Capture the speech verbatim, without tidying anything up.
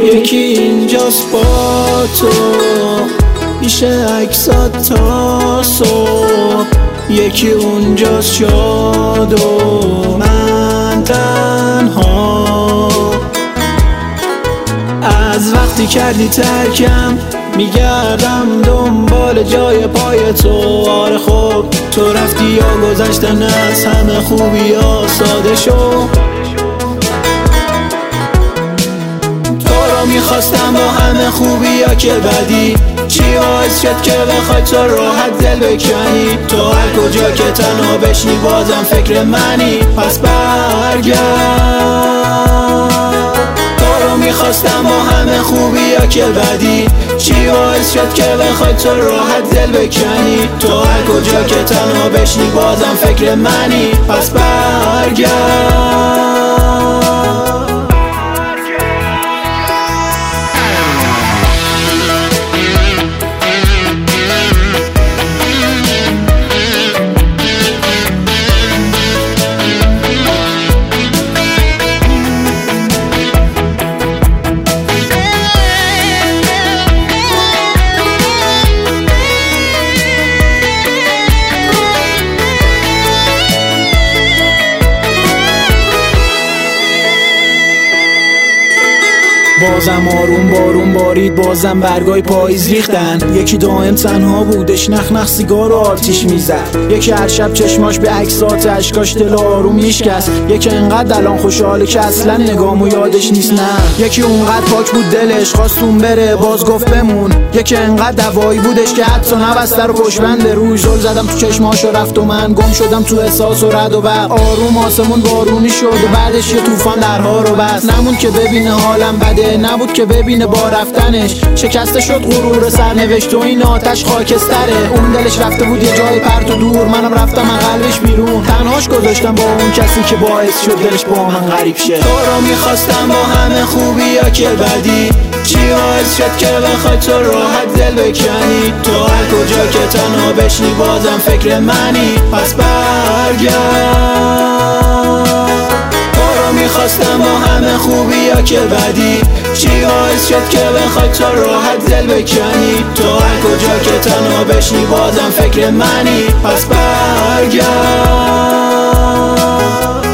یکی اینجاست با تو میشه عکسات تا صبح، یکی اونجاست شاد و من تنها. از وقتی کردی ترکم میگردم دنبال جای پای تو. آره خب تو رفتی یا گذشتن از همه خوبی ها ساده شو. تو رو میخواستم با همه خوبی ها که بدی، چی باعث شد که بخوای تو راحت دل بکنی؟ تو هر کجا که تنها بشی بازم فکر منی، پس برگرد. میخواستم با همه خوبی ها که بدی، چی باعث شد که بخوای تو راحت دل بکنی؟ تو هر کجا که تنها بشی بازم فکر منی، پس برگرد. بازم آروم بارون بارید، بازم برگای پاییز ریختن. یکی دائم تنها بودش، نخ نخ سیگار و آتیش میزد. یکی هر شب چشماش به عکسات اشکاش دل آروم میشکست. یکی انقدر الان خوشحاله که اصلا نگامو یادش نیست. نه یکی اونقدر پاک بود دلش خواستون بره باز گفت بمون. یکی انقدر دوایی بودش که حتی نبسته رو پشبند روی زل زدم تو چشماش و رفت و من گم شدم تو احساس و رد و برق. آروم آسمون بارونی شد و بعدش یه طوفان درها رو بست. نمون که ببینه حالم بده، نبود که ببینه با رفتنش شکسته شد غرور سرنوشت و این آتش خاکستره. اون دلش رفته بود یه جای پرت و دور، منم رفتم من قلبش بیرون. تنهاش گذاشتم با اون کسی که باعث شد دلش با من غریب شه. تو رو میخواستم با همه خوبی ها که بدی، چی باعث شد که بخوای تو راحت دل بکنی؟ تو هر کجا که تنها بشی بازم فکر منی، پس برگرد. میخواستم با همه خوبی ها که بدی، چی باعث شد که بخوای تو راحت دل بکنی؟ تو هر کجا که تنها بشی بازم فکر منی، پس برگرد.